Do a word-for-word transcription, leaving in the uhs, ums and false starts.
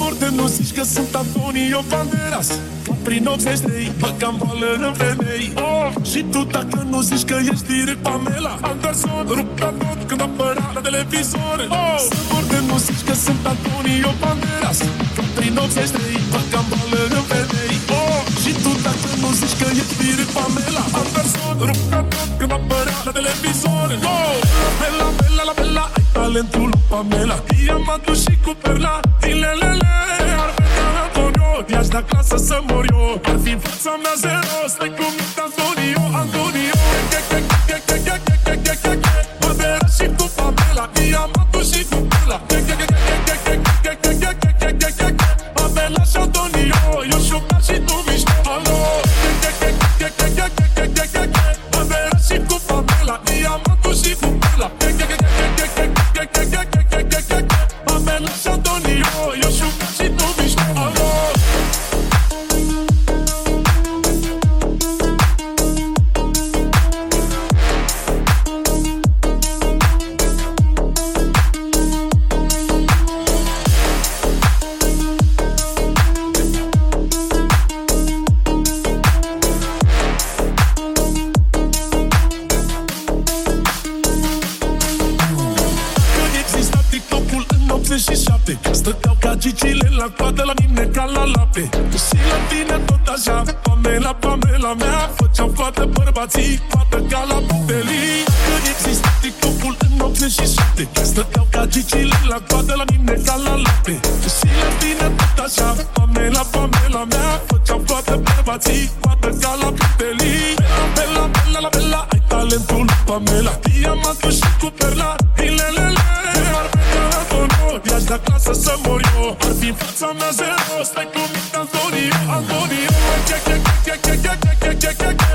de nu zici că sunt Antonio Banderas. Prin optzeci și trei băgam vală în femei. Oh, și tu dacă nu zici că ești direct Pamela Anderson, rupea tot când apărea la televizor. Oh, sigur de nu zici că sunt Antonio Banderas. Prin optzeci și trei băgam vală în femei. Oh, și tu dacă nu zici că ești direct Pamela Anderson, rupea tot când apărea la televizor. Oh, Bella, Bella, la Bella, ai talentul lui Pamela. Diamantul și cu perla, dilelele. Ar vedea Antonio, i-aș da clasă să mor eu. Ar fi în fața mea zero, stai cu minte Antonio, Antonio. Banderas și cu Pamela, diamantul și cu perla. Pamela și Antonio, eu șocar și tu mișto. Alo, Banderas și cu Pamela, diamantul și cu perla. Pamela și Antonio, eu șocar și tu mișto. Alo. Stăteau ca gigile la coadă la mine ca la lapte. Și la tine tot așa, Pamela, Pamela mea. Făceam fată bărbații, fată ca la putelii. Când exista TikTok-ul în optzeci și șapte, stăteau ca gigile la coadă la mine ca la lapte. Și la tine tot așa, Pamela, Pamela mea. Făceam fată bărbații, fată ca la putelii. Bella, Bella, la Bella, ai talentul lui Pamela. Diamantul și cu perla, ilelele. Ar vedea Antonio, i-aș da clasă să mor eu. Ar fi în fața mea zero, stai cu minte Antonio, Antonio.